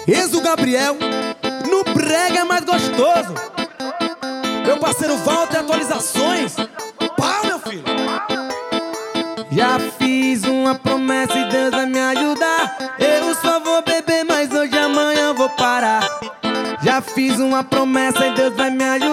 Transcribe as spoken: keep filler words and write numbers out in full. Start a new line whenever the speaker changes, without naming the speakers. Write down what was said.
Enzo Gabriel, no brega é mais gostoso. Meu parceiro Walter, atualizações. Pau, meu filho. Já fiz uma promessa e Deus vai me ajudar. Eu só vou beber, mas hoje amanhã eu vou parar. Já fiz uma promessa e Deus vai me ajudar.